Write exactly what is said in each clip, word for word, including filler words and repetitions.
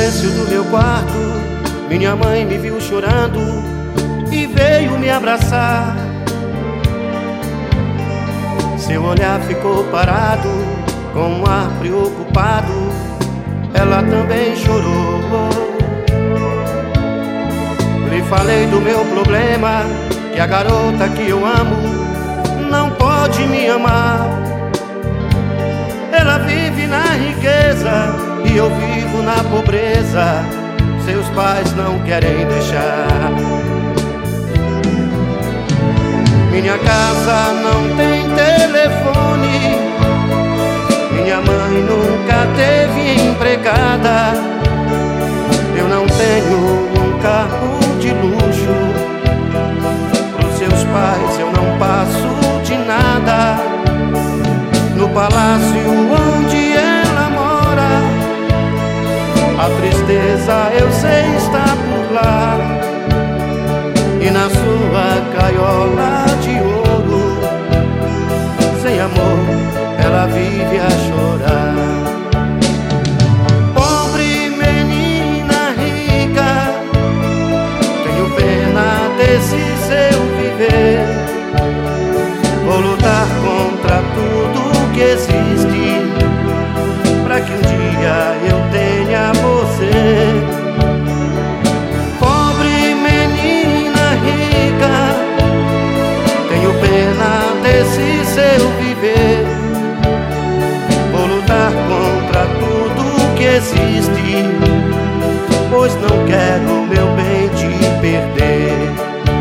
silêncio do meu quarto, minha mãe me viu chorando e veio me abraçar. Seu olhar ficou parado, com um ar preocupado. Ela também chorou. Lhe falei do meu problema, que a garota que eu amo não pode me amar. Ela vive na riqueza e eu vivo na pobreza. Seus pais não querem deixar. Minha casa não tem telefone, minha mãe nunca teve empregada. Eu não tenho um carro de luxo, pros seus pais eu não passo de nada. No palácio onde ela mora, a tristeza eu sei está por lá. E na sua gaiola de ouro, sem amor, ela vive a chorar. Pobre menina rica, tenho pena desse seu viver. Vou lutar contra tudo que existe, pra que um dia eu tenha você. Pobre menina rica, tenho pena desse seu viver. Vou lutar contra tudo que existe, pois não quero meu bem te perder.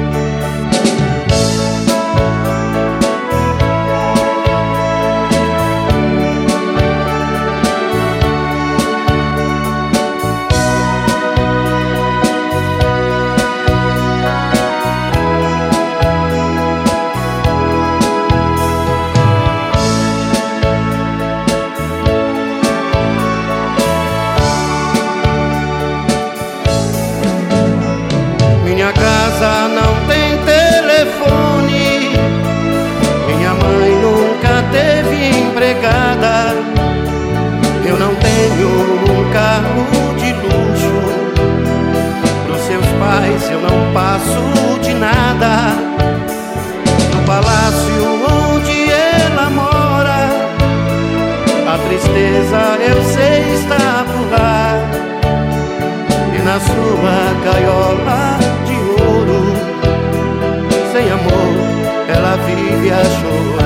Minha casa não tem telefone, minha mãe nunca teve empregada. Eu não tenho um carro de luxo, pros seus pais eu não passo de nada. No palácio onde ela mora, a tristeza eu sei está por lá. E na sua gaiola de ouro, sem amor, ela vive a chorar.